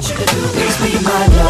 want you to do is be my love.